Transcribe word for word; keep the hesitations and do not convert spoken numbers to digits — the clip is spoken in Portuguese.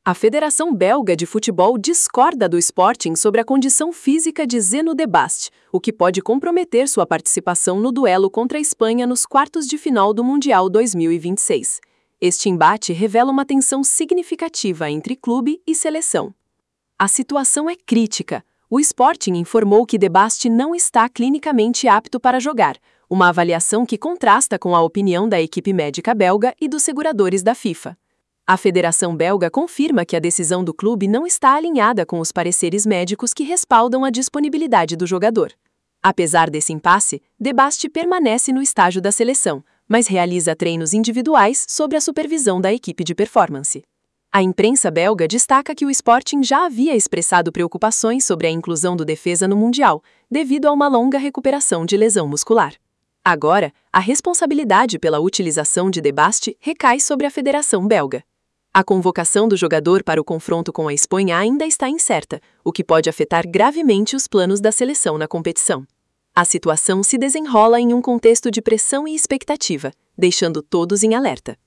A Federação Belga de Futebol discorda do Sporting sobre a condição física de Zeno de Bast, o que pode comprometer sua participação no duelo contra a Espanha nos quartos de final do Mundial dois mil e vinte e seis. Este embate revela uma tensão significativa entre clube e seleção. A situação é crítica. O Sporting informou que de Bast não está clinicamente apto para jogar, uma avaliação que contrasta com a opinião da equipe médica belga e dos seguradores da FIFA. A Federação Belga confirma que a decisão do clube não está alinhada com os pareceres médicos que respaldam a disponibilidade do jogador. Apesar desse impasse, de Bast permanece no estágio da seleção, mas realiza treinos individuais sob a supervisão da equipe de performance. A imprensa belga destaca que o Sporting já havia expressado preocupações sobre a inclusão do defesa no Mundial, devido a uma longa recuperação de lesão muscular. Agora, a responsabilidade pela utilização de de Bast recai sobre a Federação Belga. A convocação do jogador para o confronto com a Espanha ainda está incerta, o que pode afetar gravemente os planos da seleção na competição. A situação se desenrola em um contexto de pressão e expectativa, deixando todos em alerta.